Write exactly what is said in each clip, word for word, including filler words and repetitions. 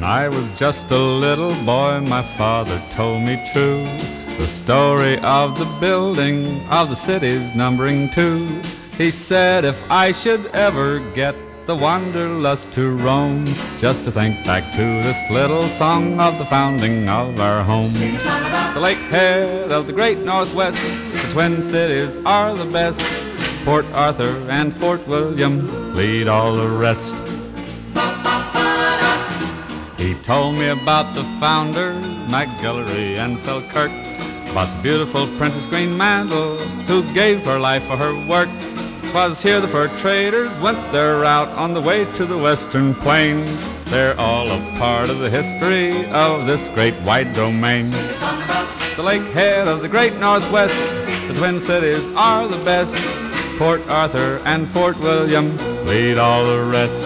When I was just a little boy, my father told me true the story of the building of the cities numbering two. He said if I should ever get the wanderlust to roam, just to think back to this little song of the founding of our home. Sing a song about the lakehead of the great Northwest, the Twin Cities are the best. Port Arthur and Fort William lead all the rest. He told me about the founders, McGillivray and Selkirk, about the beautiful Princess Greenmantle, who gave her life for her work. 'Twas here the fur traders went their route on the way to the western plains. They're all a part of the history of this great wide domain. Sing a song about the lakehead of the great Northwest, the Twin Cities are the best. Port Arthur and Fort William lead all the rest.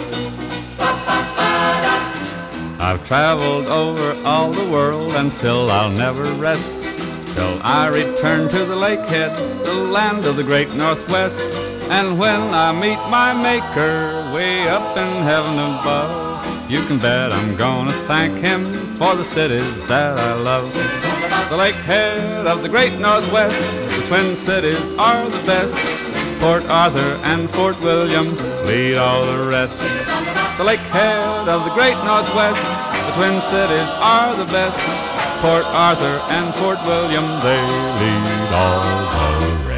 I've traveled over all the world and still I'll never rest till I return to the lakehead, the land of the great Northwest. And when I meet my maker way up in heaven above, you can bet I'm gonna thank him for the cities that I love. Sing a song about The lakehead of the great Northwest, the Twin Cities are the best. Port Arthur and Fort William lead all the rest. Sing a song about The lakehead of the great Northwest, the Twin Cities are the best. Port Arthur and Fort William, they lead all the rest.